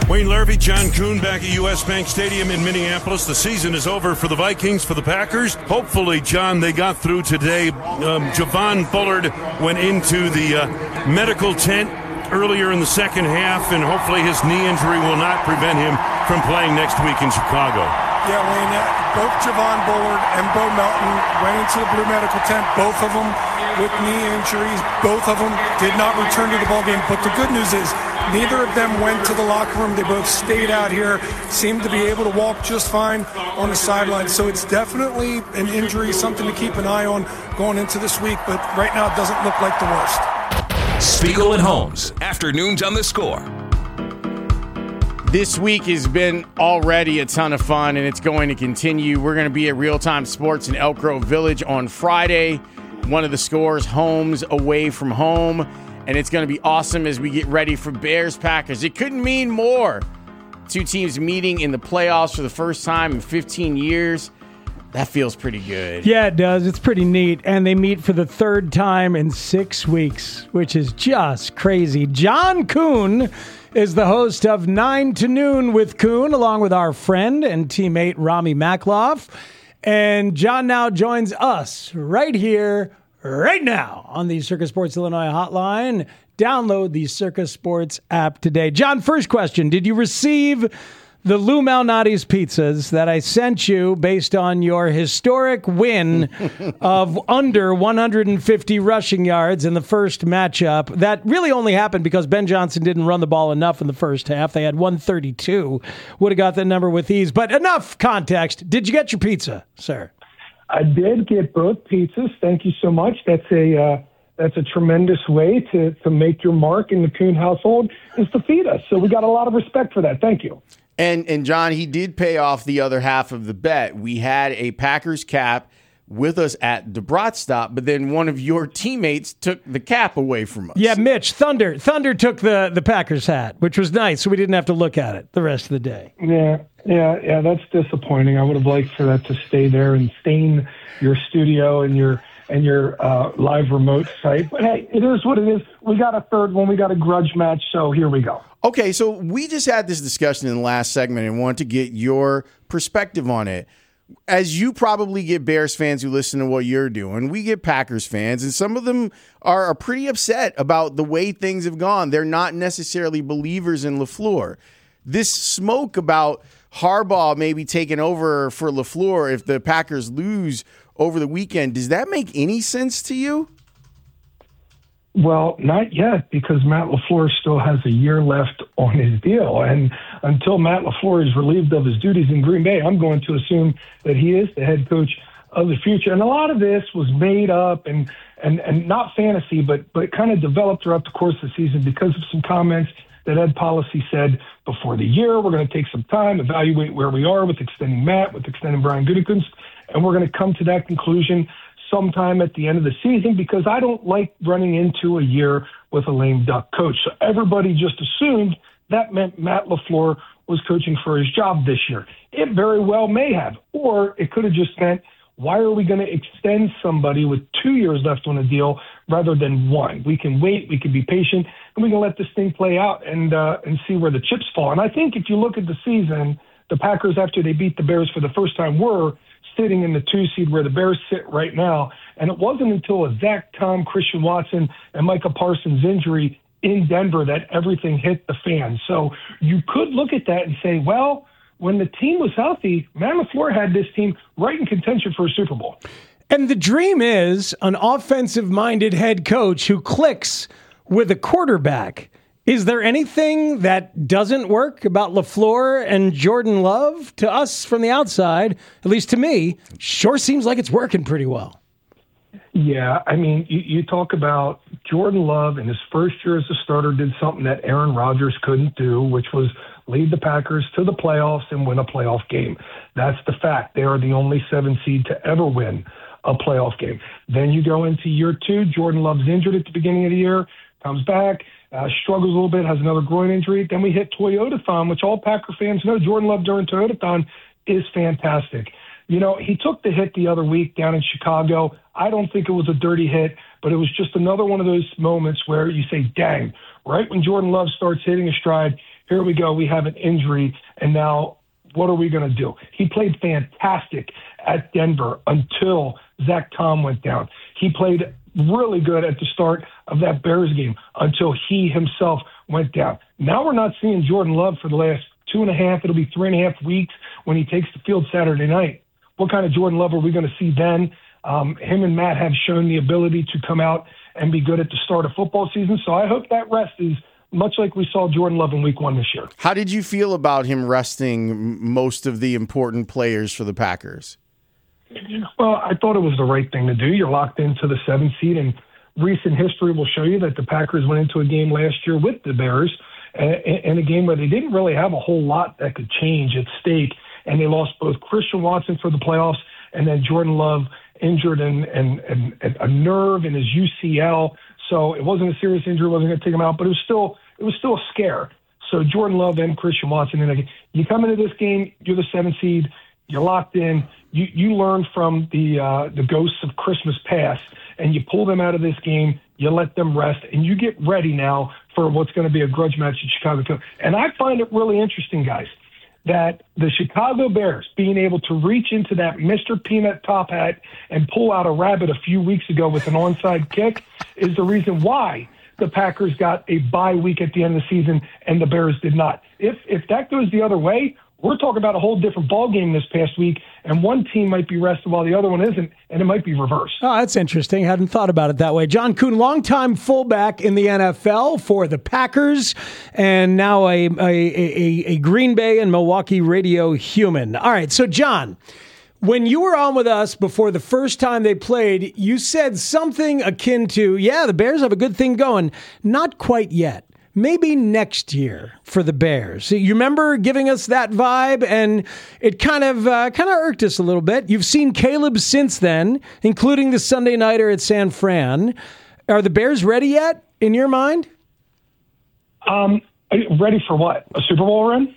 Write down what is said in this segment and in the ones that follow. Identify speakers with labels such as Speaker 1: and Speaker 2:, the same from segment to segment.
Speaker 1: Wayne Larvey, John Kuhn back at U.S. Bank Stadium in Minneapolis. The season is over for the Vikings, for the Packers. Hopefully, John, they got through today. Javon Bullard went into the medical tent earlier in the second half, and hopefully his knee injury will not prevent him from playing next week in Chicago.
Speaker 2: Yeah, Wayne, both Javon Bullard and Bo Melton went into the blue medical tent, both of them with knee injuries. Both of them did not return to the ballgame. But the good news is neither of them went to the locker room. They both stayed out here, seemed to be able to walk just fine on the sideline. So it's definitely an injury, something to keep an eye on going into this week. But right now it doesn't look like the worst.
Speaker 3: Spiegel and Holmes, afternoons on The Score.
Speaker 4: This week has been already a ton of fun, and it's going to continue. We're going to be at Real Time Sports in Elk Grove Village on Friday, one of the Score's homes away from home, and it's going to be awesome as we get ready for Bears-Packers. It couldn't mean more. Two teams meeting in the playoffs for the first time in 15 years. That feels pretty good.
Speaker 5: Yeah, it does. It's pretty neat. And they meet for the third time in 6 weeks, which is just crazy. John Kuhn is the host of 9 to Noon with Kuhn, along with our friend and teammate Rami Makloff. And John now joins us right here, right now on the Circus Sports Illinois hotline. Download the Circus Sports app today. John, first question. Did you receive the Lou Malnati's pizzas that I sent you based on your historic win of under 150 rushing yards in the first matchup? That really only happened because Ben Johnson didn't run the ball enough in the first half. They had 132. Would have got that number with ease. But enough context. Did you get your pizza, sir?
Speaker 6: I did get both pizzas. Thank you so much. That's a tremendous way to make your mark in the Kuhn household, is to feed us. So we got a lot of respect for that. Thank you.
Speaker 4: And John, he did pay off the other half of the bet. We had a Packers cap with us at the Brat stop, but then one of your teammates took the cap away from us.
Speaker 5: Yeah, Mitch, Thunder took the Packers hat, which was nice, so we didn't have to look at it the rest of the day.
Speaker 6: Yeah, that's disappointing. I would have liked for that to stay there and stain your studio and your live remote site. But hey, it is what it is. We got a third one. We got a grudge match, so here we go.
Speaker 4: Okay, so we just had this discussion in the last segment and want to get your perspective on it. As you probably get Bears fans who listen to what you're doing, we get Packers fans, and some of them are pretty upset about the way things have gone. They're not necessarily believers in LaFleur. This smoke about Harbaugh maybe taking over for LaFleur if the Packers lose over the weekend, does that make any sense to you?
Speaker 6: Well, not yet, because Matt LaFleur still has a year left on his deal. And until Matt LaFleur is relieved of his duties in Green Bay, I'm going to assume that he is the head coach of the future. And a lot of this was made up and not fantasy, but kind of developed throughout the course of the season because of some comments that Ed Policy said before the year. We're going to take some time, evaluate where we are with extending Matt, with extending Brian Gutekunst, and we're going to come to that conclusion sometime at the end of the season, because I don't like running into a year with a lame duck coach. So everybody just assumed that meant Matt LaFleur was coaching for his job this year. It very well may have, or it could have just meant, why are we going to extend somebody with 2 years left on a deal rather than one? We can wait, we can be patient, and we can let this thing play out and see where the chips fall. And I think if you look at the season, the Packers, after they beat the Bears for the first time, were sitting in the 2 seed where the Bears sit right now. And it wasn't until a Zach Tom, Christian Watson, and Micah Parsons injury in Denver that everything hit the fan. So you could look at that and say, well, when the team was healthy, Matt LaFleur had this team right in contention for a Super Bowl.
Speaker 5: And the dream is an offensive-minded head coach who clicks with a quarterback. Is there anything that doesn't work about LaFleur and Jordan Love? To us from the outside, at least to me, sure seems like it's working pretty well.
Speaker 6: Yeah, I mean, you talk about Jordan Love in his first year as a starter did something that Aaron Rodgers couldn't do, which was lead the Packers to the playoffs and win a playoff game. That's the fact. They are the only 7 seed to ever win a playoff game. Then you go into year 2. Jordan Love's injured at the beginning of the year, comes back, struggles a little bit, has another groin injury. Then we hit Toyotathon, which all Packer fans know. Jordan Love during Toyotathon is fantastic. You know, he took the hit the other week down in Chicago. I don't think it was a dirty hit, but it was just another one of those moments where you say, dang, right when Jordan Love starts hitting a stride, here we go, we have an injury, and now what are we going to do? He played fantastic at Denver until Zach Tom went down. He played really good at the start of that Bears game until he himself went down. Now we're not seeing Jordan Love for the last 2.5, it'll be 3.5 weeks when he takes the field Saturday night. What kind of Jordan Love are we going to see then? Him and Matt have shown the ability to come out and be good at the start of football season. So I hope that rest is much like we saw Jordan Love in week 1 this year.
Speaker 4: How did you feel about him resting most of the important players for the Packers?
Speaker 6: Well, I thought it was the right thing to do. You're locked into the 7th seed, and recent history will show you that the Packers went into a game last year with the Bears, in a game where they didn't really have a whole lot that could change at stake, and they lost both Christian Watson for the playoffs and then Jordan Love injured and a nerve in his UCL. So it wasn't a serious injury, wasn't going to take him out, but it was still a scare. So Jordan Love and Christian Watson, and you come into this game, you're the 7th seed, you're locked in. You learn from the ghosts of Christmas past, and you pull them out of this game. You let them rest, and you get ready now for what's going to be a grudge match in Chicago. And I find it really interesting, guys, that the Chicago Bears being able to reach into that Mr. Peanut top hat and pull out a rabbit a few weeks ago with an onside kick is the reason why the Packers got a bye week at the end of the season and the Bears did not. If that goes the other way, we're talking about a whole different ballgame this past week, and one team might be rested while the other one isn't, and it might be reversed.
Speaker 5: Oh, that's interesting. Hadn't thought about it that way. John Kuhn, longtime fullback in the NFL for the Packers, and now a Green Bay and Milwaukee radio human. All right, so John, when you were on with us before the first time they played, you said something akin to, the Bears have a good thing going. Not quite yet. Maybe next year for the Bears. You remember giving us that vibe, and it kind of irked us a little bit. You've seen Caleb since then, including the Sunday nighter at San Fran. Are the Bears ready yet, in your mind?
Speaker 6: Ready for what? A Super Bowl run?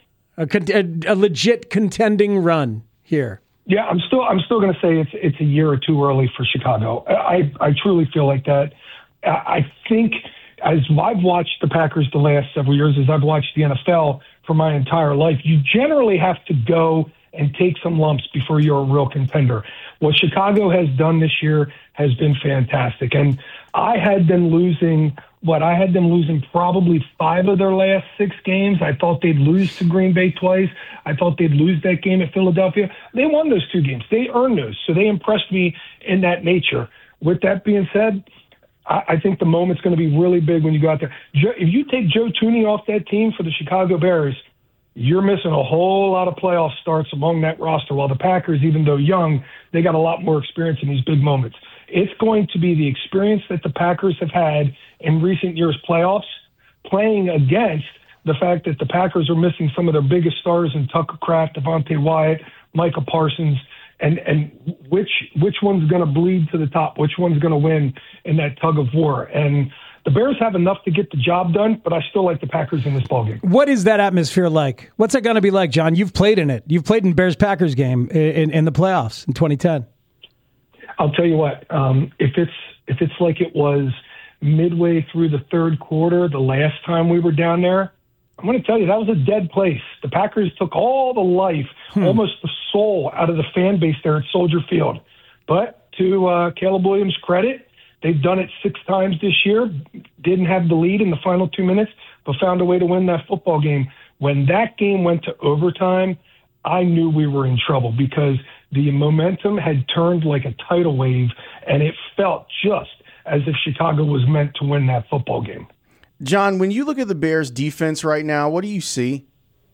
Speaker 5: A legit contending run here.
Speaker 6: Yeah, I'm still going to say it's a year or two early for Chicago. I truly feel like that. I think, as I've watched the Packers the last several years, as I've watched the NFL for my entire life, you generally have to go and take some lumps before you're a real contender. What Chicago has done this year has been fantastic. And I had them losing probably 5 of their last 6 games. I thought they'd lose to Green Bay twice. I thought they'd lose that game at Philadelphia. They won those 2 games. They earned those. So they impressed me in that nature. With that being said, I think the moment's going to be really big when you go out there. If you take Joe Thuney off that team for the Chicago Bears, you're missing a whole lot of playoff starts among that roster. While the Packers, even though young, they got a lot more experience in these big moments. It's going to be the experience that the Packers have had in recent years' playoffs, playing against the fact that the Packers are missing some of their biggest stars in Tucker Kraft, Devontae Wyatt, Micah Parsons, and which one's going to bleed to the top, which one's going to win in that tug of war. And the Bears have enough to get the job done, but I still like the Packers in this ballgame.
Speaker 5: What is that atmosphere like? What's it going to be like, John? You've played in it. You've played in Bears-Packers game in the playoffs in 2010.
Speaker 6: I'll tell you what, if it's like it was midway through the third quarter the last time we were down there, I'm going to tell you, that was a dead place. The Packers took all the life, almost the soul out of the fan base there at Soldier Field. But to Caleb Williams' credit, they've done it 6 times this year, didn't have the lead in the final 2 minutes, but found a way to win that football game. When that game went to overtime, I knew we were in trouble because the momentum had turned like a tidal wave, and it felt just as if Chicago was meant to win that football game.
Speaker 4: John, when you look at the Bears' defense right now, what do you see?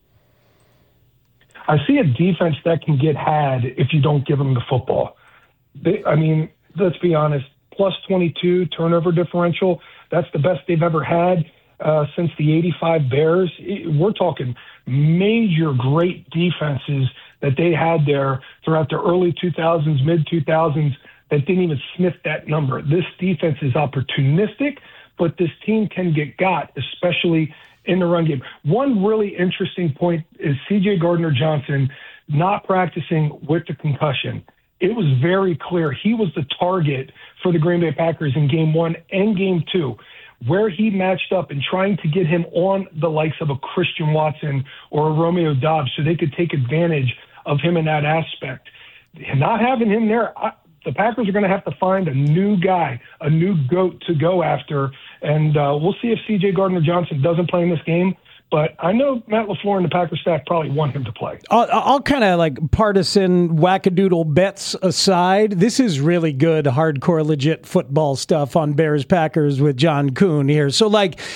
Speaker 6: I see a defense that can get had if you don't give them the football. Let's be honest, plus 22 turnover differential, that's the best they've ever had since the 85 Bears. We're talking major great defenses that they had there throughout the early 2000s, mid-2000s that didn't even sniff that number. This defense is opportunistic, but this team can get got, especially in the run game. One really interesting point is C.J. Gardner-Johnson not practicing with the concussion. It was very clear he was the target for the Green Bay Packers in Game 1 and Game 2. where he matched up and trying to get him on the likes of a Christian Watson or a Romeo Doubs so they could take advantage of him in that aspect. And not having him there, the Packers are going to have to find a new guy, a new GOAT to go after. And we'll see if C.J. Gardner-Johnson doesn't play in this game. But I know Matt LaFleur and the Packers staff probably want him to play.
Speaker 5: I'll kind of like partisan wackadoodle bets aside. This is really good, hardcore, legit football stuff on Bears-Packers with John Kuhn here. So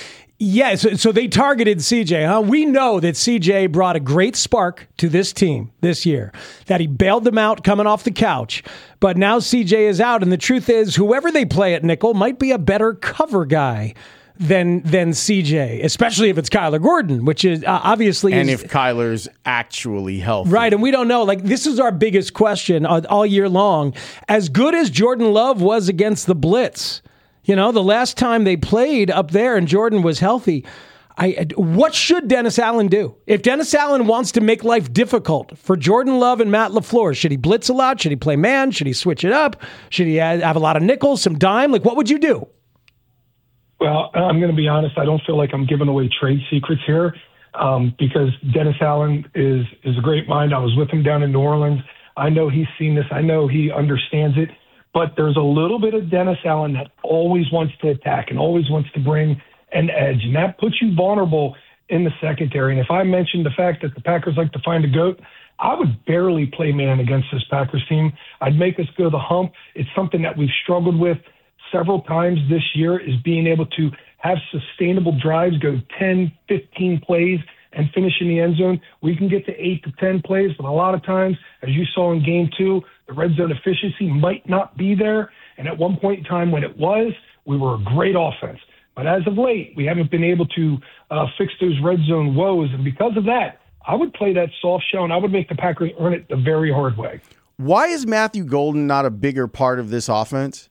Speaker 5: so they targeted CJ, huh? We know that CJ brought a great spark to this team this year, that he bailed them out coming off the couch. But now CJ is out, and the truth is, whoever they play at nickel might be a better cover guy than CJ, especially if it's Kyler Gordon, which is obviously...
Speaker 4: And if Kyler's actually healthy.
Speaker 5: Right, and we don't know. Like, this is our biggest question all year long. As good as Jordan Love was against the blitz, the last time they played up there and Jordan was healthy, what should Dennis Allen do? If Dennis Allen wants to make life difficult for Jordan Love and Matt LaFleur, should he blitz a lot? Should he play man? Should he switch it up? Should he have a lot of nickels, some dime? Like, what would you do?
Speaker 6: Well, I'm going to be honest. I don't feel like I'm giving away trade secrets here because Dennis Allen is a great mind. I was with him down in New Orleans. I know he's seen this. I know he understands it. But there's a little bit of Dennis Allen that always wants to attack and always wants to bring an edge. And that puts you vulnerable in the secondary. And if I mentioned the fact that the Packers like to find a GOAT, I would barely play man against this Packers team. I'd make us go the hump. It's something that we've struggled with several times this year, is being able to have sustainable drives, go 10, 15 plays, and finish in the end zone. We can get to 8 to 10 plays, but a lot of times, as you saw in game 2, the red zone efficiency might not be there. And at one point in time when it was, we were a great offense. But as of late, we haven't been able to fix those red zone woes. And because of that, I would play that soft shell, and I would make the Packers earn it the very hard way.
Speaker 4: Why is Matthew Golden not a bigger part of this offense?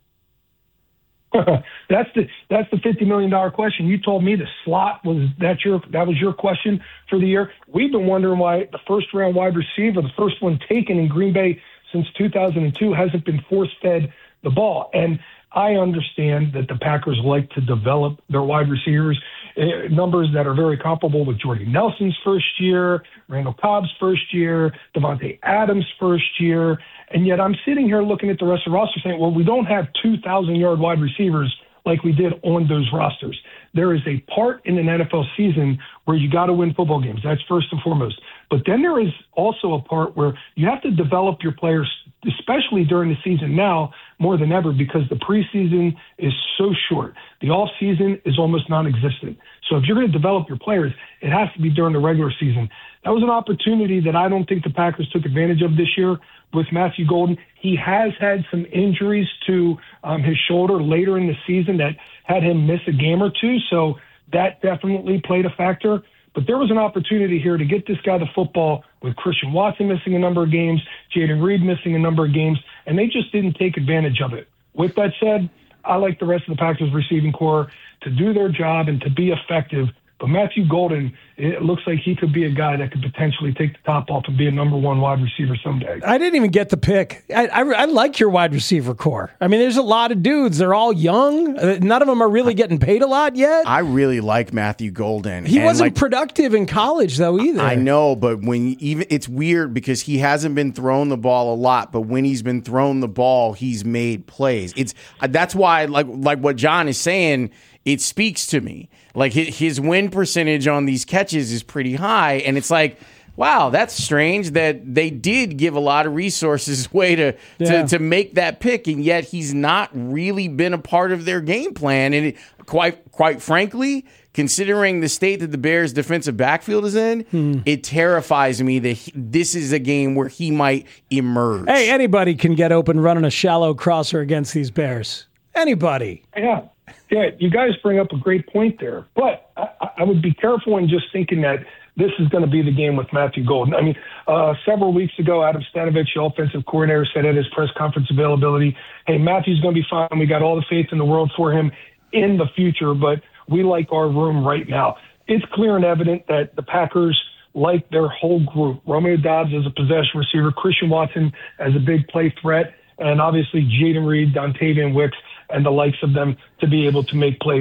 Speaker 6: That's the $50 million question. You told me the slot was that was your question for the year. We've been wondering why the first round wide receiver, the first one taken in Green Bay since 2002, hasn't been force-fed the ball. And I understand that the Packers like to develop their wide receivers, numbers that are very comparable with Jordy Nelson's first year, Randall Cobb's first year, Devontae Adams' first year. And yet I'm sitting here looking at the rest of the roster saying, well, we don't have 2,000-yard wide receivers like we did on those rosters. There is a part in an NFL season where you got to win football games. That's first and foremost. But then there is also a part where you have to develop your players, especially during the season now more than ever, because the preseason is so short. The offseason is almost non-existent. So if you're going to develop your players, it has to be during the regular season. That was an opportunity that I don't think the Packers took advantage of this year with Matthew Golden. He has had some injuries to his shoulder later in the season that had him miss a game or two, so that definitely played a factor. But there was an opportunity here to get this guy the football with Christian Watson missing a number of games, Jayden Reed missing a number of games, and they just didn't take advantage of it. With that said, I like the rest of the Packers receiving core to do their job and to be effective. But Matthew Golden, it looks like he could be a guy that could potentially take the top off and be a number one wide receiver someday.
Speaker 5: I didn't even get the pick. I like your wide receiver core. I mean, there's a lot of dudes. They're all young. None of them are really getting paid a lot yet.
Speaker 4: I really like Matthew Golden.
Speaker 5: He wasn't productive in college, though, either.
Speaker 4: I know, but it's weird because he hasn't been thrown the ball a lot, but when he's been thrown the ball, he's made plays. That's why, like what John is saying, it speaks to me. Like his win percentage on these catches is pretty high, and it's like, wow, that's strange that they did give a lot of resources away to make that pick, and yet he's not really been a part of their game plan. And quite frankly, considering the state that the Bears' defensive backfield is in, it terrifies me that this is a game where he might emerge.
Speaker 5: Hey, anybody can get open running a shallow crosser against these Bears. Anybody.
Speaker 6: Yeah, you guys bring up a great point there. But I would be careful in just thinking that this is going to be the game with Matthew Golden. I mean, several weeks ago, Adam Stanovich, the offensive coordinator, said at his press conference availability, hey, Matthew's going to be fine. We got all the faith in the world for him in the future, but we like our room right now. It's clear and evident that the Packers like their whole group. Romeo Doubs as a possession receiver, Christian Watson as a big play threat, and obviously Jayden Reed, Dontavian Wicks, and the likes of them to be able to make plays.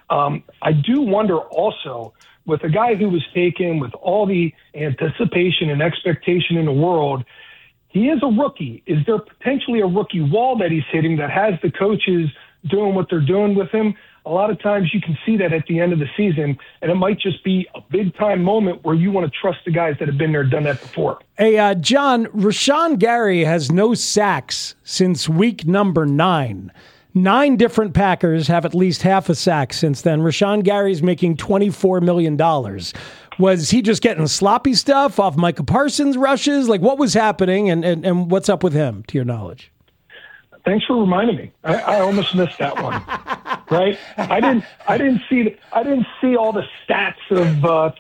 Speaker 6: I do wonder also, with a guy who was taken with all the anticipation and expectation in the world, he is a rookie. Is there potentially a rookie wall that he's hitting that has the coaches doing what they're doing with him? A lot of times you can see that at the end of the season, and it might just be a big-time moment where you want to trust the guys that have been there, done that before.
Speaker 5: Hey, John, Rashawn Gary has no sacks since week number 9. 9 different Packers have at least half a sack since then. Rashawn Gary's making $24 million. Was he just getting sloppy stuff off Micah Parsons rushes? Like, what was happening, and what's up with him, to your knowledge?
Speaker 6: Thanks for reminding me. I almost missed that one. Right? I didn't see all the stats of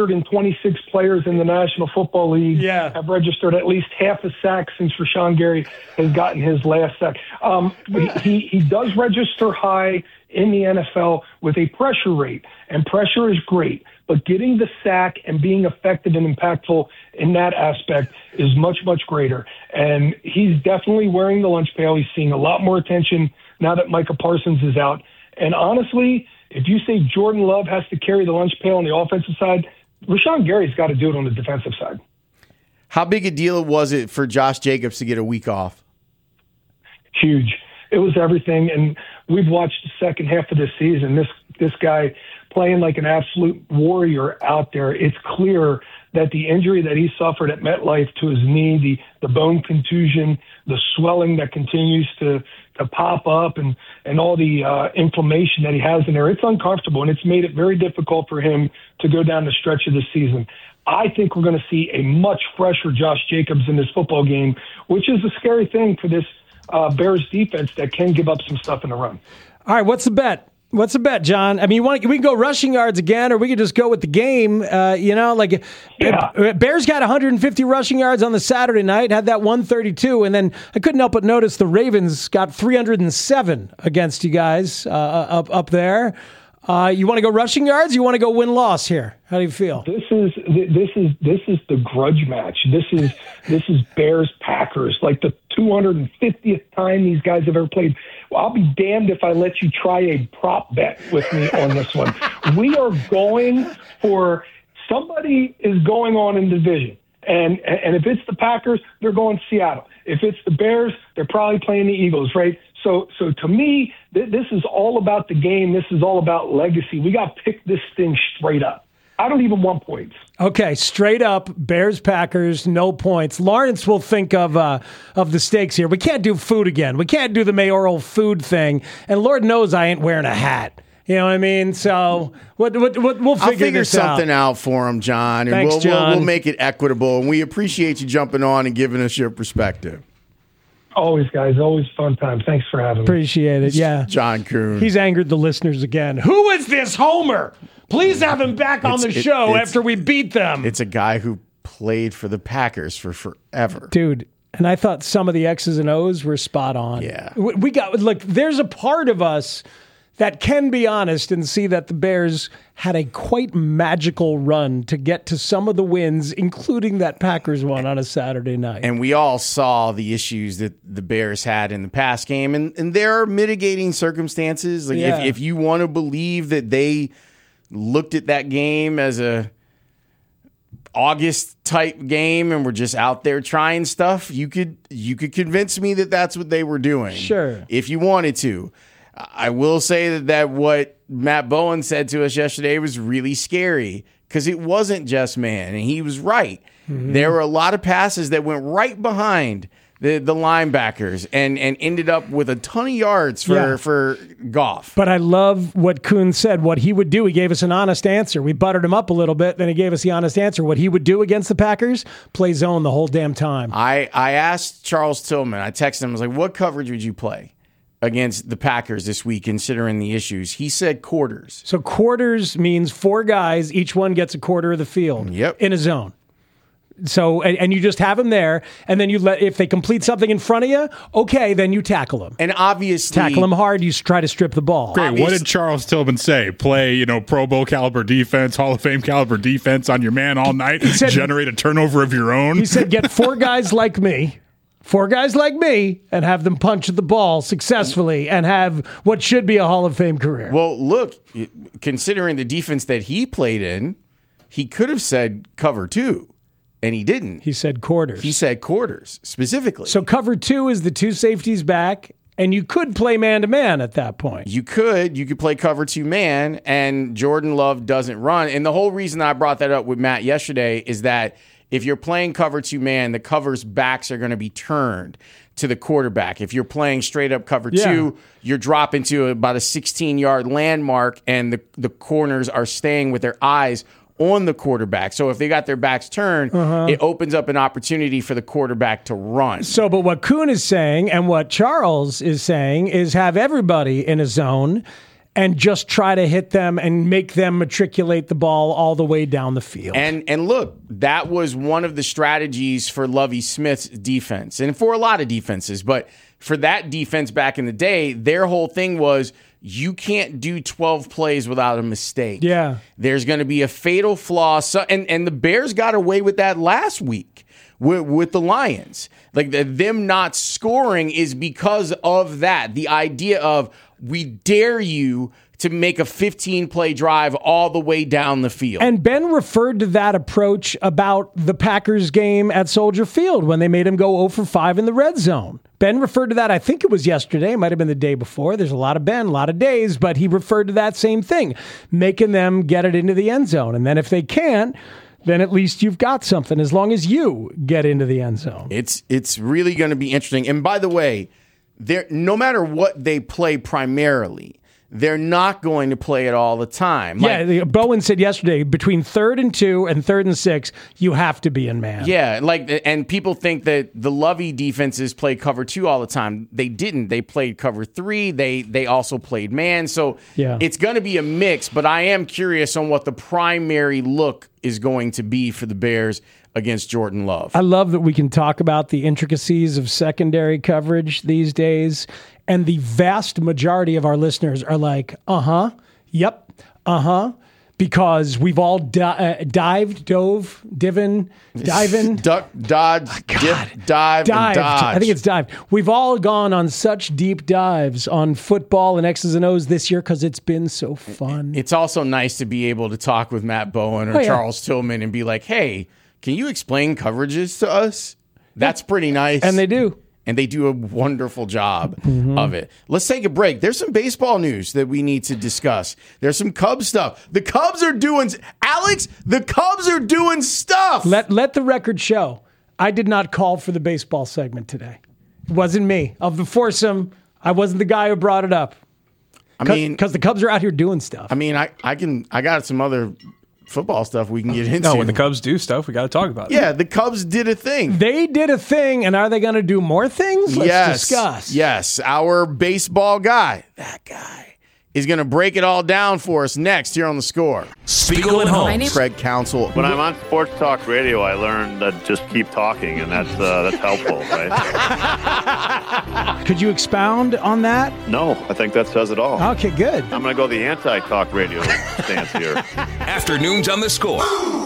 Speaker 6: 326 players in the National Football League have registered at least half a sack since Rashawn Gary has gotten his last sack. He does register high in the NFL with a pressure rate, and pressure is great. But getting the sack and being effective and impactful in that aspect is much, much greater. And he's definitely wearing the lunch pail. He's seeing a lot more attention now that Micah Parsons is out. And honestly, if you say Jordan Love has to carry the lunch pail on the offensive side, Rashawn Gary's got to do it on the defensive side.
Speaker 4: How big a deal was it for Josh Jacobs to get a week off?
Speaker 6: Huge. It was everything. And we've watched the second half of this season. This guy playing like an absolute warrior out there. It's clear that the injury that he suffered at MetLife to his knee, the bone contusion, the swelling that continues to pop up, and all the inflammation that he has in there, it's uncomfortable, and it's made it very difficult for him to go down the stretch of the season. I think we're going to see a much fresher Josh Jacobs in this football game, which is a scary thing for this Bears defense that can give up some stuff in the run.
Speaker 5: All right, what's the bet? What's the bet, John? I mean, we can go rushing yards again, or we could just go with the game. Bears got 150 rushing yards on the Saturday night, had that 132, and then I couldn't help but notice the Ravens got 307 against you guys up there. You want to go rushing yards? You want to go win-loss here? How do you feel?
Speaker 6: This is the grudge match. This is Bears Packers, like the 250th time these guys have ever played. Well, I'll be damned if I let you try a prop bet with me on this one. We are going for somebody is going on in division. And if it's the Packers, they're going Seattle. If it's the Bears, they're probably playing the Eagles, right? So to me, this is all about the game. This is all about legacy. We got to pick this thing straight up. I don't even want points.
Speaker 5: Okay, straight up, Bears, Packers, no points. Lawrence will think of the stakes here. We can't do food again. We can't do the mayoral food thing. And Lord knows I ain't wearing a hat. You know what I mean? So we'll figure
Speaker 4: something out for him, John. And
Speaker 5: Thanks, John.
Speaker 4: We'll make it equitable. And we appreciate you jumping on and giving us your perspective.
Speaker 6: Always, guys. Always fun time. Thanks for having me.
Speaker 5: Appreciate it. Yeah.
Speaker 4: John Kuhn.
Speaker 5: He's angered the listeners again. Who is this Homer? Please have him back on the show after we beat them.
Speaker 4: It's a guy who played for the Packers for forever.
Speaker 5: Dude, and I thought some of the X's and O's were spot on.
Speaker 4: Yeah.
Speaker 5: There's a part of us that can be honest and see that the Bears had a quite magical run to get to some of the wins, including that Packers one on a Saturday night.
Speaker 4: And we all saw the issues that the Bears had in the past game, and there are mitigating circumstances. If you want to believe that they looked at that game as a August type game and were just out there trying stuff, you could convince me that that's what they were doing.
Speaker 5: Sure.
Speaker 4: If you wanted to. I will say that what Matt Bowen said to us yesterday was really scary because it wasn't just man, and he was right. Mm-hmm. There were a lot of passes that went right behind the linebackers and ended up with a ton of yards for Goff.
Speaker 5: But I love what Kuhn said, what he would do. He gave us an honest answer. We buttered him up a little bit, then he gave us the honest answer. What he would do against the Packers, play zone the whole damn time.
Speaker 4: I asked Charles Tillman, I texted him, I was like, what coverage would you play against the Packers this week, considering the issues? He said quarters.
Speaker 5: So quarters means 4 guys, each one gets a quarter of the field in a zone. So, and you just have them there, and then if they complete something in front of you, okay, then you tackle them.
Speaker 4: And obviously,
Speaker 5: tackle them hard, you try to strip the ball.
Speaker 7: Great. What did Charles Tillman say? Play, Pro Bowl caliber defense, Hall of Fame caliber defense on your man all night, generate a turnover of your own?
Speaker 5: He said, get 4 guys like me. 4 guys like me and have them punch the ball successfully and have what should be a Hall of Fame career.
Speaker 4: Well, look, considering the defense that he played in, he could have said cover 2, and he didn't.
Speaker 5: He said quarters.
Speaker 4: He said quarters, specifically.
Speaker 5: So cover 2 is the 2 safeties back, and you could play man-to-man at that point.
Speaker 4: You could play cover 2 man, and Jordan Love doesn't run. And the whole reason I brought that up with Matt yesterday is that if you're playing cover 2 man, the cover's backs are going to be turned to the quarterback. If you're playing straight up cover 2, you're dropping to about a 16-yard landmark, and the corners are staying with their eyes on the quarterback. So if they got their backs turned, it opens up an opportunity for the quarterback to run.
Speaker 5: So, but what Kuhn is saying and what Charles is saying is have everybody in a zone and just try to hit them and make them matriculate the ball all the way down the field.
Speaker 4: And look, that was one of the strategies for Lovie Smith's defense, and for a lot of defenses. But for that defense back in the day, their whole thing was you can't do 12 plays without a mistake.
Speaker 5: Yeah.
Speaker 4: There's going to be a fatal flaw. So, and the Bears got away with that last week with the Lions. Like them not scoring is because of that. The idea of we dare you to make a 15-play drive all the way down the field.
Speaker 5: And Ben referred to that approach about the Packers game at Soldier Field when they made him go 0 for 5 in the red zone. Ben referred to that, I think it was yesterday, it might have been the day before. There's a lot of Ben, a lot of days, but he referred to that same thing, making them get it into the end zone. And then if they can't, then at least you've got something as long as you get into the end zone.
Speaker 4: It's really going to be interesting. And by the way, no matter what they play primarily, they're not going to play it all the time.
Speaker 5: Bowen said yesterday, between 3rd and 2 and 3rd and 6, you have to be in man.
Speaker 4: Yeah, and people think that the Lovie defenses play cover 2 all the time. They didn't. They played cover 3. They also played man. So it's going to be a mix, but I am curious on what the primary look is going to be for the Bears against Jordan Love.
Speaker 5: I love that we can talk about the intricacies of secondary coverage these days. And the vast majority of our listeners are like, yep, because we've all diving.
Speaker 4: Duck, dodge, dip, dive, and dodge.
Speaker 5: I think it's dived. We've all gone on such deep dives on football and X's and O's this year because it's been so fun.
Speaker 4: It's also nice to be able to talk with Matt Bowen or Charles Tillman and be like, hey, can you explain coverages to us? That's pretty nice.
Speaker 5: And they do.
Speaker 4: And they do a wonderful job of it. Let's take a break. There's some baseball news that we need to discuss. There's some Cubs stuff. The Cubs are doing, Alex, the Cubs are doing stuff.
Speaker 5: Let the record show. I did not call for the baseball segment today. It wasn't me. Of the foursome, I wasn't the guy who brought it up. Because the Cubs are out here doing stuff.
Speaker 4: I mean, I got some other football stuff we can get into.
Speaker 8: No, when the Cubs do stuff, we got to talk about it.
Speaker 4: Yeah, the Cubs did a thing.
Speaker 5: They did a thing, and are they going to do more things? Let's discuss.
Speaker 4: Yes, our baseball guy, that guy, is going to break it all down for us next here on The Score.
Speaker 3: Spiegel and Holmes.
Speaker 4: Craig Counsell.
Speaker 9: When I'm on Sports Talk Radio, I learned that just keep talking, and that's helpful, right?
Speaker 5: Could you expound on that?
Speaker 9: No, I think that says it all.
Speaker 5: Okay, good.
Speaker 9: I'm going to go the anti-talk radio stance here.
Speaker 3: Afternoons on The Score.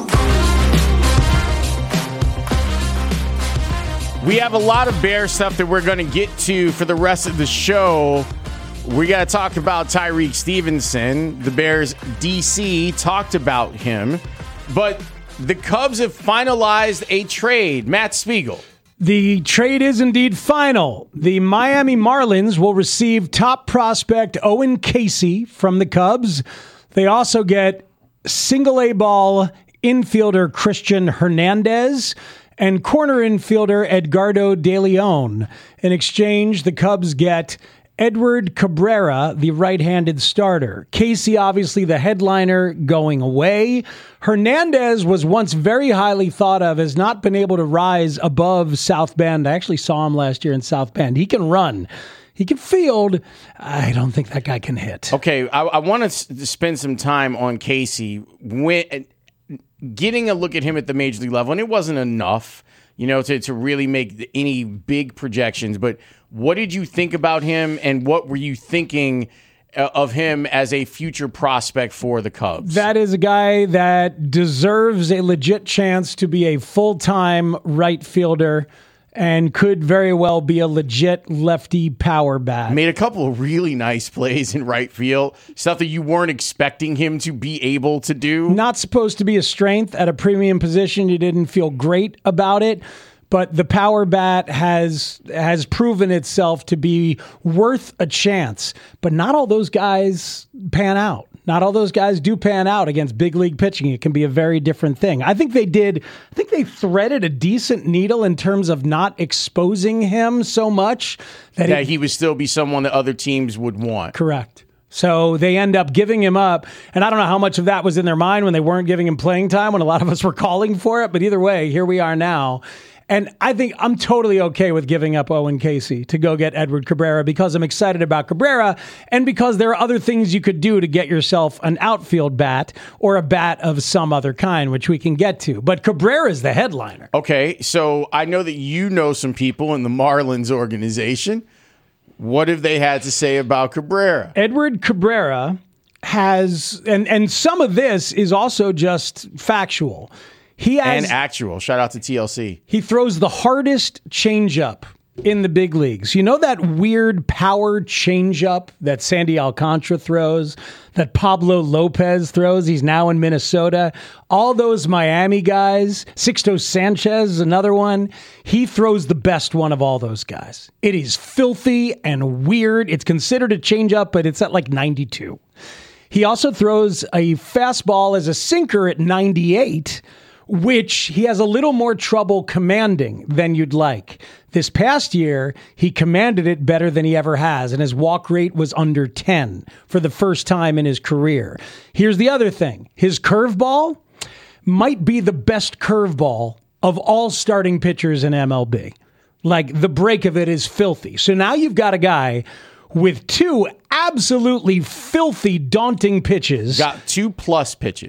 Speaker 4: We have a lot of Bear stuff that we're going to get to for the rest of the show. We got to talk about Tyreek Stevenson. The Bears DC talked about him. But the Cubs have finalized a trade. Matt Spiegel.
Speaker 5: The trade is indeed final. The Miami Marlins will receive top prospect Owen Casey from the Cubs. They also get single-A ball infielder Christian Hernandez and corner infielder Edgardo De Leon. In exchange, the Cubs get Edward Cabrera, the right-handed starter. Casey, obviously the headliner, going away. Hernandez was once very highly thought of, has not been able to rise above South Bend. I actually saw him last year in South Bend. He can run. He can field. I don't think that guy can hit.
Speaker 4: Okay, I want to spend some time on Casey. Getting a look at him at the major league level, and it wasn't enough, to really make any big projections, but what did you think about him, and what were you thinking of him as a future prospect for the Cubs?
Speaker 5: That is a guy that deserves a legit chance to be a full-time right fielder and could very well be a legit lefty power bat.
Speaker 4: Made a couple of really nice plays in right field, stuff that you weren't expecting him to be able to do.
Speaker 5: Not supposed to be a strength at a premium position. You didn't feel great about it. But the power bat has proven itself to be worth a chance. But not all those guys pan out. Not all those guys do pan out against big league pitching. It can be a very different thing. I think they threaded a decent needle in terms of not exposing him so much that
Speaker 4: he would still be someone that other teams would want.
Speaker 5: Correct. So they end up giving him up. And I don't know how much of that was in their mind when they weren't giving him playing time, when a lot of us were calling for it. But either way, here we are now. And I think I'm totally okay with giving up Owen Casey to go get Edward Cabrera because I'm excited about Cabrera and because there are other things you could do to get yourself an outfield bat or a bat of some other kind, which we can get to. But Cabrera is the headliner.
Speaker 4: Okay, so I know that you know some people in the Marlins organization. What have they had to say about Cabrera?
Speaker 5: Edward Cabrera has, and some of this is also just factual.
Speaker 4: And actual. Shout out to TLC.
Speaker 5: He throws the hardest changeup in the big leagues. You know that weird power changeup that Sandy Alcantara throws, that Pablo Lopez throws? He's now in Minnesota. All those Miami guys, Sixto Sanchez is another one. He throws the best one of all those guys. It is filthy and weird. It's considered a changeup, but it's at like 92. He also throws a fastball as a sinker at 98, which he has a little more trouble commanding than you'd like. This past year, he commanded it better than he ever has, and his walk rate was under 10 for the first time in his career. Here's the other thing. His curveball might be the best curveball of all starting pitchers in MLB. Like, the break of it is filthy. So now you've got a guy with two absolutely filthy, daunting pitches.
Speaker 4: Got 2+ pitches.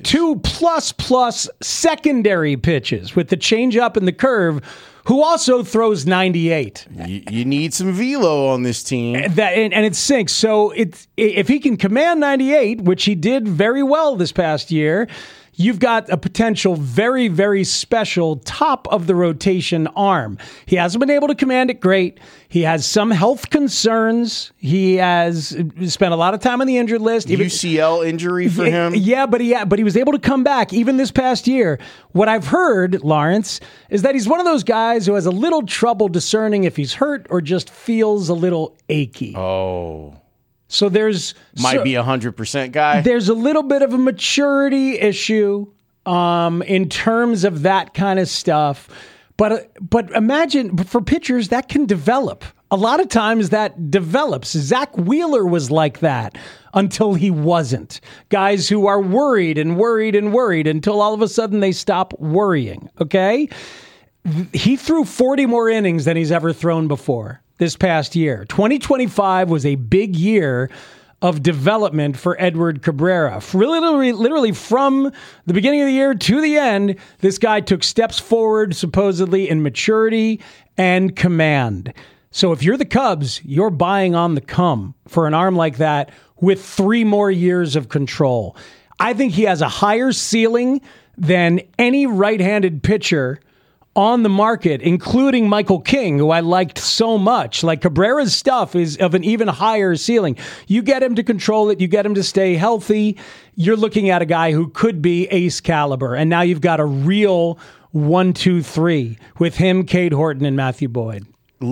Speaker 5: 2+ secondary pitches with the changeup and the curve, who also throws 98.
Speaker 4: You need some velo on this team.
Speaker 5: And it sinks. So if he can command 98, which he did very well this past year, you've got a potential very, very special top of the rotation arm. He hasn't been able to command it great. He has some health concerns. He has spent a lot of time on the injured list.
Speaker 4: UCL injury for him.
Speaker 5: Yeah, but he was able to come back even this past year. What I've heard, Lawrence, is that he's one of those guys who has a little trouble discerning if he's hurt or just feels a little achy.
Speaker 4: Oh.
Speaker 5: So
Speaker 4: might be 100% guy.
Speaker 5: There's a little bit of a maturity issue in terms of that kind of stuff. But imagine, for pitchers, that can develop. A lot of times that develops. Zach Wheeler was like that until he wasn't. Guys who are worried and worried and worried until all of a sudden they stop worrying, okay? He threw 40 more innings than he's ever thrown before this past year. 2025 was a big year of development for Edward Cabrera. Literally from the beginning of the year to the end, this guy took steps forward, supposedly, in maturity and command. So if you're the Cubs, you're buying on the come for an arm like that with 3 more years of control. I think he has a higher ceiling than any right-handed pitcher on the market, including Michael King, who I liked so much. Like, Cabrera's stuff is of an even higher ceiling. You get him to control it, you get him to stay healthy, you're looking at a guy who could be ace caliber. And now you've got a real 1-2-3 with him, Cade Horton, and Matthew Boyd.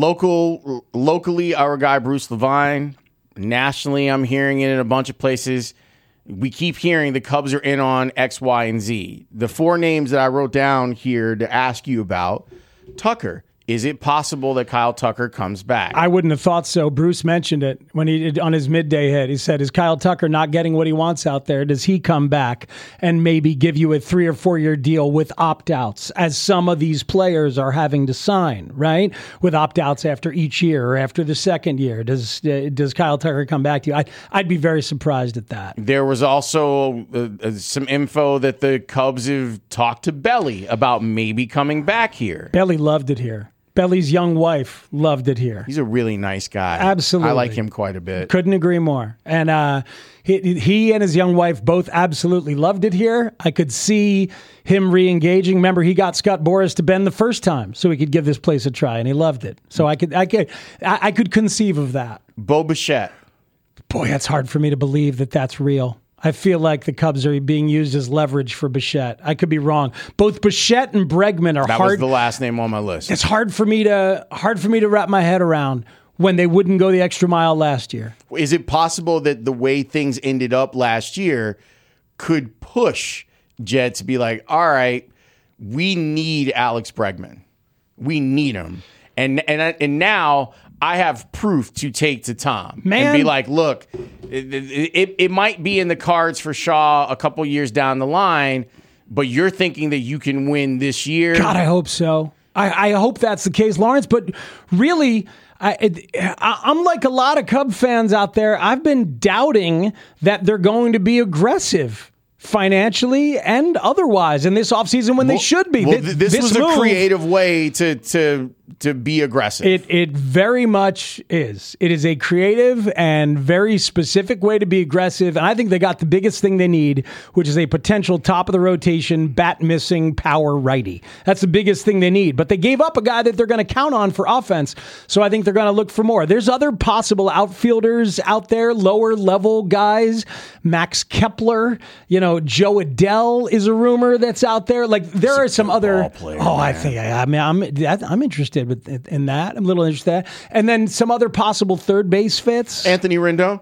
Speaker 4: Locally, our guy Bruce Levine. Nationally, I'm hearing it in a bunch of places. We keep hearing the Cubs are in on X, Y, and Z. The 4 names that I wrote down here to ask you about: Tucker. Is it possible that Kyle Tucker comes back?
Speaker 5: I wouldn't have thought so. Bruce mentioned it when he did on his midday hit. He said, is Kyle Tucker not getting what he wants out there? Does he come back and maybe give you a 3 or 4 year deal with opt-outs, as some of these players are having to sign, right? With opt-outs after each year or after the second year. Does Kyle Tucker come back to you? I'd be very surprised at that.
Speaker 4: There was also some info that the Cubs have talked to Belly about maybe coming back here.
Speaker 5: Belly loved it here. Belly's young wife loved it here.
Speaker 4: He's a really nice guy.
Speaker 5: Absolutely.
Speaker 4: I like him quite a bit.
Speaker 5: Couldn't agree more. And he and his young wife both absolutely loved it here. I could see him re-engaging. Remember, he got Scott Boras to bend the first time so he could give this place a try, and he loved it. So I could conceive of that.
Speaker 4: Bo Bichette.
Speaker 5: Boy, that's hard for me to believe that that's real. I feel like the Cubs are being used as leverage for Bichette. I could be wrong. Both Bichette and Bregman are hard.
Speaker 4: That was the last name on my list.
Speaker 5: It's hard for me to wrap my head around when they wouldn't go the extra mile last year.
Speaker 4: Is it possible that the way things ended up last year could push Jed to be like, all right, we need Alex Bregman. We need him. And now I have proof to take to Tom and be like, look, it might be in the cards for Shaw a couple years down the line, but you're thinking that you can win this year.
Speaker 5: God, I hope so. I hope that's the case, Lawrence. But really, I'm like a lot of Cub fans out there. I've been doubting that they're going to be aggressive financially and otherwise in this offseason when they should be.
Speaker 4: Well, this was a creative way to be aggressive.
Speaker 5: It very much is. It is a creative and very specific way to be aggressive, and I think they got the biggest thing they need, which is a potential top-of-the-rotation, bat-missing power righty. That's the biggest thing they need, but they gave up a guy that they're going to count on for offense, so I think they're going to look for more. There's other possible outfielders out there, lower-level guys, Max Kepler, Joe Adele is a rumor that's out there. Like, there are some other...
Speaker 4: Player,
Speaker 5: I'm interested in that. I'm a little interested in that. And then some other possible third base fits.
Speaker 4: Anthony Rendon.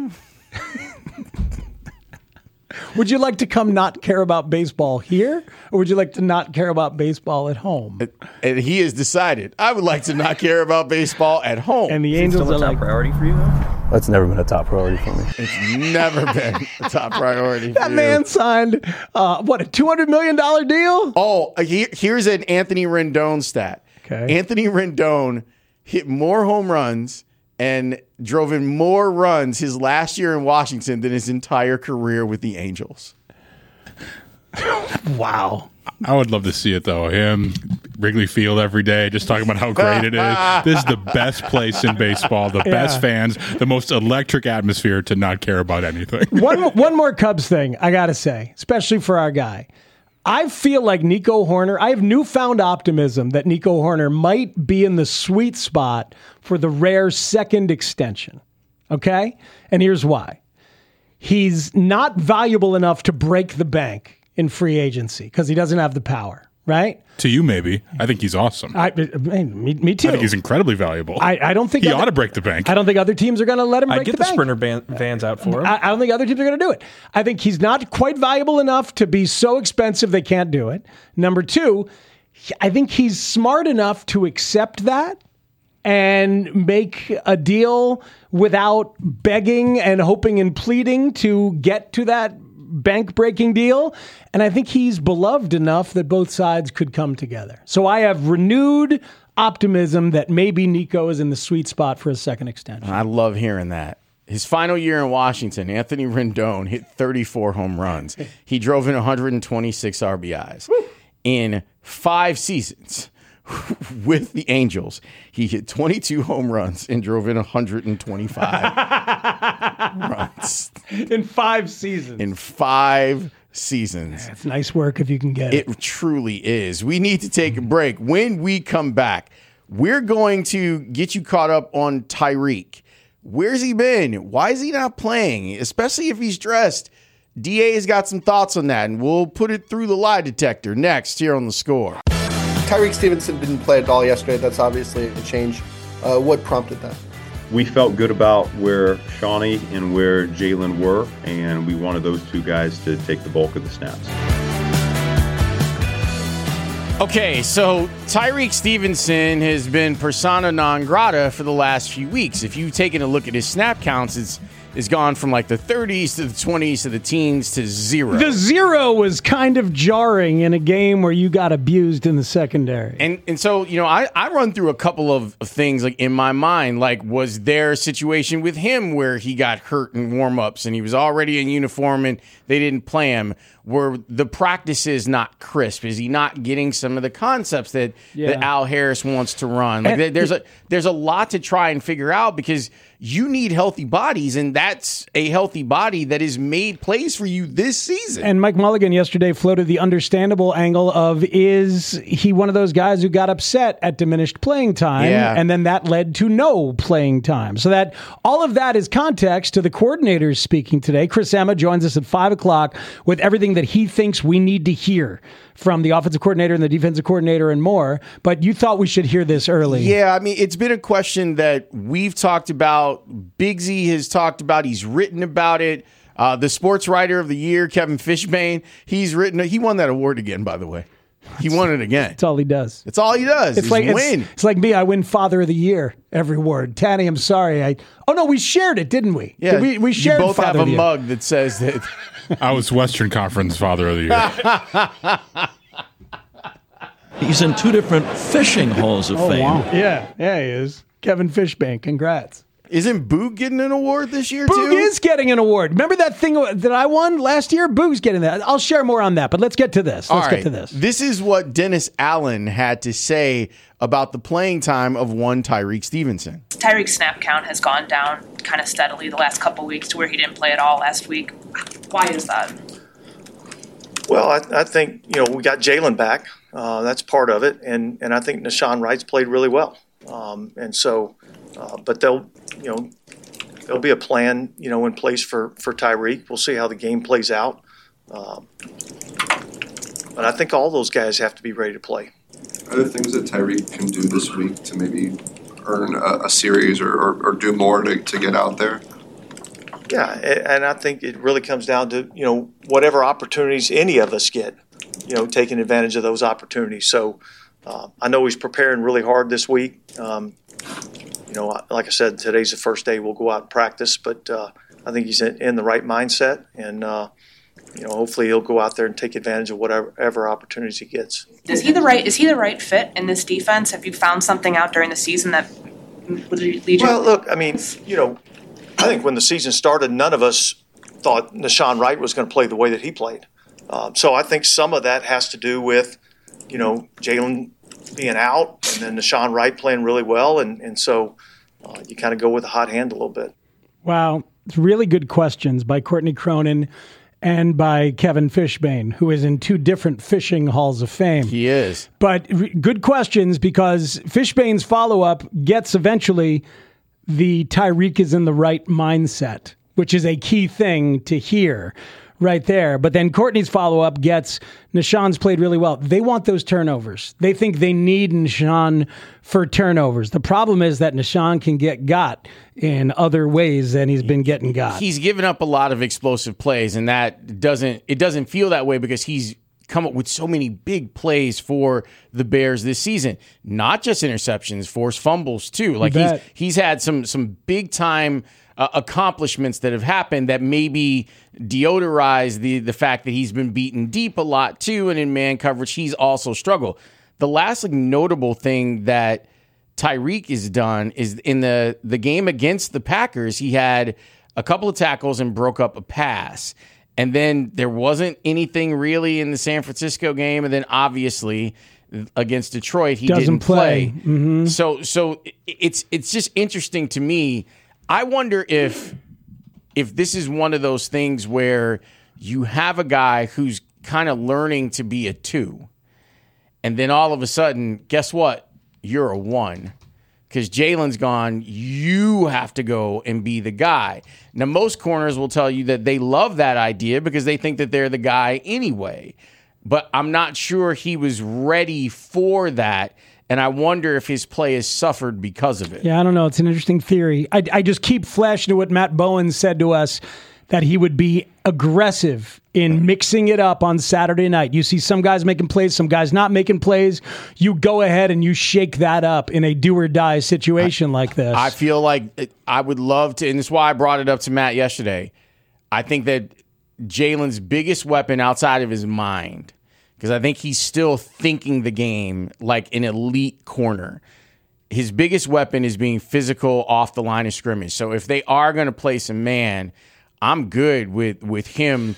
Speaker 5: Would you like to come not care about baseball here, or would you like to not care about baseball at home?
Speaker 4: And he has decided, I would like to not care about baseball at home.
Speaker 5: And the Angels are like...
Speaker 10: priority for you, though? That's never been a top priority for me.
Speaker 4: It's never been a top priority for
Speaker 5: That
Speaker 4: you.
Speaker 5: man signed, a $200 million deal?
Speaker 4: Oh, here's an Anthony Rendon stat.
Speaker 5: Okay.
Speaker 4: Anthony Rendon hit more home runs and drove in more runs his last year in Washington than his entire career with the Angels.
Speaker 5: Wow.
Speaker 7: I would love to see it, though. Him, Wrigley Field every day, just talking about how great it is. This is the best place in baseball, the best fans, the most electric atmosphere to not care about anything.
Speaker 5: One more Cubs thing, I got to say, especially for our guy. I feel like Nico Hoerner, I have newfound optimism that Nico Hoerner might be in the sweet spot for the rare second extension. Okay? And here's why. He's not valuable enough to break the bank in free agency because he doesn't have the power, right?
Speaker 7: To you, maybe. I think he's awesome.
Speaker 5: Me too.
Speaker 7: I think he's incredibly valuable.
Speaker 5: I don't think
Speaker 7: he ought to break the bank.
Speaker 5: I don't think other teams are going to let him break the bank.
Speaker 8: I'd get the Sprinter vans out for him.
Speaker 5: I don't think other teams are going to do it. I think he's not quite valuable enough to be so expensive they can't do it. Number two, I think he's smart enough to accept that and make a deal without begging and hoping and pleading to get to that bank-breaking deal, and I think he's beloved enough that both sides could come together. So I have renewed optimism that maybe Nico is in the sweet spot for a second extension.
Speaker 4: I love hearing that. His final year in Washington, Anthony Rendon hit 34 home runs. He drove in 126 RBIs. In 5 seasons with the Angels, he hit 22 home runs and drove in 125 runs.
Speaker 5: In 5 seasons.
Speaker 4: In 5 seasons.
Speaker 5: It's nice work if you can get it.
Speaker 4: It truly is. We need to take a break. When we come back, we're going to get you caught up on Tyreek. Where's he been? Why is he not playing? Especially if he's dressed. DA has got some thoughts on that, and we'll put it through the lie detector next here on The Score.
Speaker 11: Tyreek Stevenson didn't play at all yesterday. That's obviously a change. What prompted that?
Speaker 12: We felt good about where Shawnee and where Jalen were, and we wanted those two guys to take the bulk of the snaps.
Speaker 4: Okay, so Tyreek Stevenson has been persona non grata for the last few weeks. If you've taken a look at his snap counts, is gone from like the 30s to the 20s to the teens to 0.
Speaker 5: The 0 was kind of jarring in a game where you got abused in the secondary.
Speaker 4: And so, I run through a couple of things like in my mind. Like, was there a situation with him where he got hurt in warm-ups and he was already in uniform and they didn't play him? Were the practices not crisp? Is he not getting some of the concepts that Al Harris wants to run? Like, there's a lot to try and figure out because you need healthy bodies, and that's a healthy body that has made plays for you this season.
Speaker 5: And Mike Mulligan yesterday floated the understandable angle of, is he one of those guys who got upset at diminished playing time?
Speaker 4: Yeah.
Speaker 5: And then that led to no playing time. So that all of that is context to the coordinators speaking today. Chris Emma joins us at 5 o'clock with everything that he thinks we need to hear from the offensive coordinator and the defensive coordinator and more. But you thought we should hear this early.
Speaker 4: Yeah, I mean, it's been a question that we've talked about. Bigsy has talked about. He's written about it. The sports writer of the year, Kevin Fishbain, he won that award again, by the way. He won it again.
Speaker 5: That's all he does.
Speaker 4: That's all he does.
Speaker 5: It's like
Speaker 4: win.
Speaker 5: It's like me. I win Father of the Year every award. Tanny, I'm sorry. Oh no, we shared it, didn't we?
Speaker 4: Yeah,
Speaker 5: we shared.
Speaker 4: You both
Speaker 5: Father
Speaker 4: have a
Speaker 5: of the
Speaker 4: mug
Speaker 5: Year.
Speaker 4: that says that.
Speaker 7: I was Western Conference Father of the Year.
Speaker 13: He's in 2 different fishing halls of fame.
Speaker 5: Wow. Yeah, he is. Kevin Fishbain, congrats.
Speaker 4: Isn't Boog getting an award this year, too?
Speaker 5: Boog is getting an award. Remember that thing that I won last year? Boog's getting that. I'll share more on that, but let's get to this. Let's get to this.
Speaker 4: This is what Dennis Allen had to say about the playing time of one Tyrique Stevenson.
Speaker 14: Tyrique's snap count has gone down kind of steadily the last couple weeks to where he didn't play at all last week. Why is that?
Speaker 15: Well, I think, we got Jalen back. That's part of it. And I think Nashawn Wright's played really well. But there'll be a plan, in place for Tyrique. We'll see how the game plays out. But I think all those guys have to be ready to play.
Speaker 16: Are there things that Tyrique can do this week to maybe earn a series or do more to get out there?
Speaker 15: Yeah, and I think it really comes down to, whatever opportunities any of us get, taking advantage of those opportunities. So I know he's preparing really hard this week. Like I said, today's the first day we'll go out and practice, but I think he's in the right mindset, and hopefully he'll go out there and take advantage of whatever opportunities he gets.
Speaker 14: Is he the right fit in this defense? Have you found something out during the season that would lead you?
Speaker 15: Well, look, I mean, I think when the season started, none of us thought Nashawn Wright was going to play the way that he played. So I think some of that has to do with, Jalen being out and then Nashawn Wright playing really well. And so you kind of go with a hot hand a little bit.
Speaker 5: Wow. It's really good questions by Courtney Cronin and by Kevin Fishbain, who is in 2 different fishing halls of fame.
Speaker 4: He is.
Speaker 5: But good questions, because Fishbain's follow-up gets eventually the Tyrique is in the right mindset, which is a key thing to hear right there. But then Courtney's follow-up gets Nashawn's played really well. They want those turnovers. They think they need Nashawn for turnovers. The problem is that Nashawn can get got in other ways than he's been getting got.
Speaker 4: He's given up a lot of explosive plays, and it doesn't feel that way because he's come up with so many big plays for the Bears this season. Not just interceptions, forced fumbles too. Like he's had some big time accomplishments that have happened that maybe deodorize the fact that he's been beaten deep a lot too, and in man coverage he's also struggled. The last notable thing that Tyrique has done is in the game against the Packers, he had a couple of tackles and broke up a pass. And then there wasn't anything really in the San Francisco game, and then obviously against Detroit he didn't play.
Speaker 5: Mm-hmm.
Speaker 4: So it's just interesting to me. I wonder if this is one of those things where you have a guy who's kind of learning to be a 2, and then all of a sudden, guess what? You're a 1. Because Jalen's gone, you have to go and be the guy. Now, most corners will tell you that they love that idea because they think that they're the guy anyway. But I'm not sure he was ready for that. And I wonder if his play has suffered because of it.
Speaker 5: Yeah, I don't know. It's an interesting theory. I just keep flashing to what Matt Bowen said to us, that he would be aggressive in mixing it up on Saturday night. You see some guys making plays, some guys not making plays. You go ahead and you shake that up in a do-or-die situation like this.
Speaker 4: I feel like I would love to, and this is why I brought it up to Matt yesterday. I think that Jalen's biggest weapon outside of his mind, because I think he's still thinking the game like an elite corner. His biggest weapon is being physical off the line of scrimmage. So if they are going to play some man, I'm good with him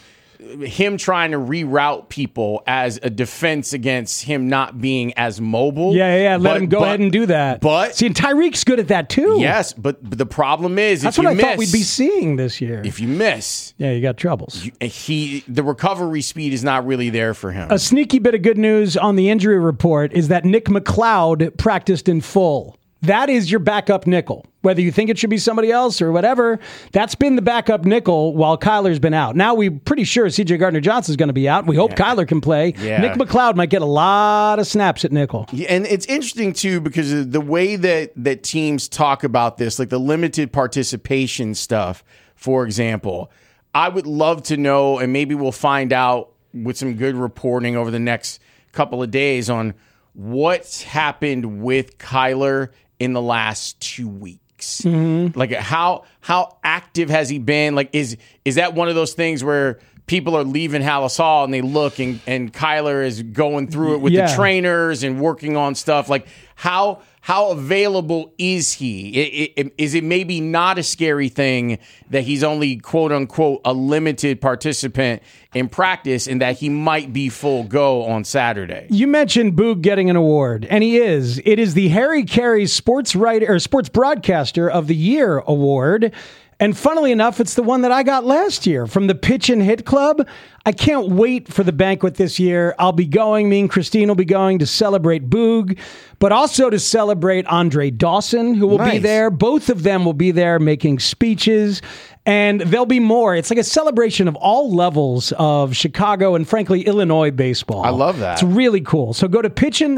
Speaker 4: trying to reroute people as a defense against him not being as mobile.
Speaker 5: Yeah. Let him go ahead and do that.
Speaker 4: But
Speaker 5: see, and Tyreek's good at that too.
Speaker 4: Yes, but the problem is
Speaker 5: that's what I thought we'd be seeing this year.
Speaker 4: If you miss,
Speaker 5: you got troubles.
Speaker 4: The recovery speed is not really there for him.
Speaker 5: A sneaky bit of good news on the injury report is that Nick McLeod practiced in full. That is your backup nickel. Whether you think it should be somebody else or whatever, that's been the backup nickel while Kyler's been out. Now we're pretty sure C.J. Gardner-Johnson is going to be out. We hope Kyler can play.
Speaker 4: Yeah.
Speaker 5: Nick McLeod might get a lot of snaps at nickel.
Speaker 4: Yeah, and it's interesting, too, because of the way that teams talk about this, like the limited participation stuff, for example. I would love to know, and maybe we'll find out with some good reporting over the next couple of days on what's happened with Kyler in the last 2 weeks. Mm-hmm. Like how active has he been? Like is that one of those things where people are leaving Halas Hall and they look and Kyler is going through it with the trainers and working on stuff? Like how available is he? Is it maybe not a scary thing that he's only, quote unquote, a limited participant in practice and that he might be full go on Saturday?
Speaker 5: You mentioned Boog getting an award, and he is. It is the Harry Carey Sports Broadcaster of the Year award. And funnily enough, it's the one that I got last year from the Pitch and Hit Club. I can't wait for the banquet this year. I'll be going, me and Christine will be going to celebrate Boog, but also to celebrate Andre Dawson, who will be there. Both of them will be there making speeches. And there'll be more. It's like a celebration of all levels of Chicago and, frankly, Illinois baseball.
Speaker 4: I love that.
Speaker 5: It's really cool. So go to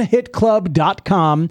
Speaker 5: pitchandhitclub.com,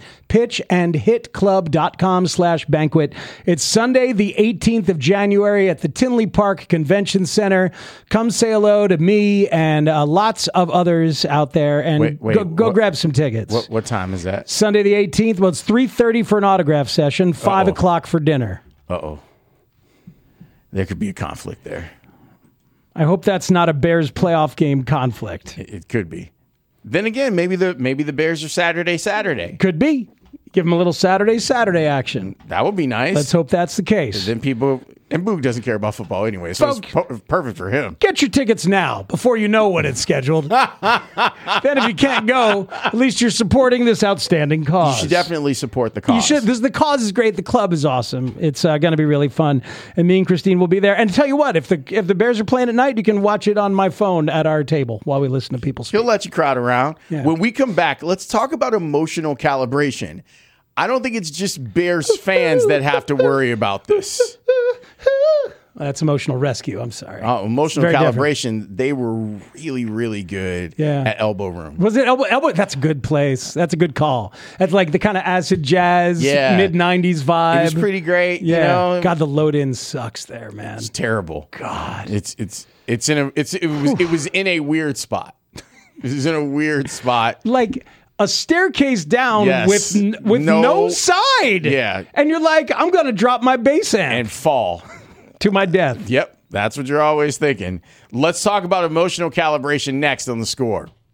Speaker 5: pitchandhitclub.com/banquet. It's Sunday, the 18th of January at the Tinley Park Convention Center. Come say hello to me and lots of others out there. And go grab some tickets.
Speaker 4: What time is that?
Speaker 5: Sunday, the 18th. Well, it's 3:30 for an autograph session, 5 o'clock for dinner.
Speaker 4: Uh-oh. There could be a conflict there.
Speaker 5: I hope that's not a Bears playoff game conflict.
Speaker 4: It could be. Then again, maybe the Bears are Saturday.
Speaker 5: Could be. Give them a little Saturday action.
Speaker 4: That would be nice.
Speaker 5: Let's hope that's the case.
Speaker 4: Then people, and Boog doesn't care about football anyway, so it's perfect for him.
Speaker 5: Get your tickets now before you know when it's scheduled. Then if you can't go, at least you're supporting this outstanding cause.
Speaker 4: You should definitely support the cause.
Speaker 5: You should. The cause is great. The club is awesome. It's going to be really fun. And me and Christine will be there. And tell you what, if the Bears are playing at night, you can watch it on my phone at our table while we listen to people speak.
Speaker 4: He'll let you crowd around. Yeah. When we come back, let's talk about emotional calibration. I don't think it's just Bears fans that have to worry about this.
Speaker 5: That's emotional rescue. I'm sorry.
Speaker 4: Emotional calibration. Different. They were really, really good at Elbow Room.
Speaker 5: Was it Elbow? That's a good place. That's a good call. That's like the kind of acid jazz, mid-90s vibe.
Speaker 4: It was pretty great.
Speaker 5: Yeah.
Speaker 4: You know?
Speaker 5: God, the load-in sucks there, man.
Speaker 4: It's terrible.
Speaker 5: God.
Speaker 4: It was in a weird spot. It was in a weird spot.
Speaker 5: Like a staircase down with no side.
Speaker 4: Yeah.
Speaker 5: And you're like, I'm going to drop my bass amp.
Speaker 4: And fall.
Speaker 5: To my death.
Speaker 4: Yep. That's what you're always thinking. Let's talk about emotional calibration next on The Score.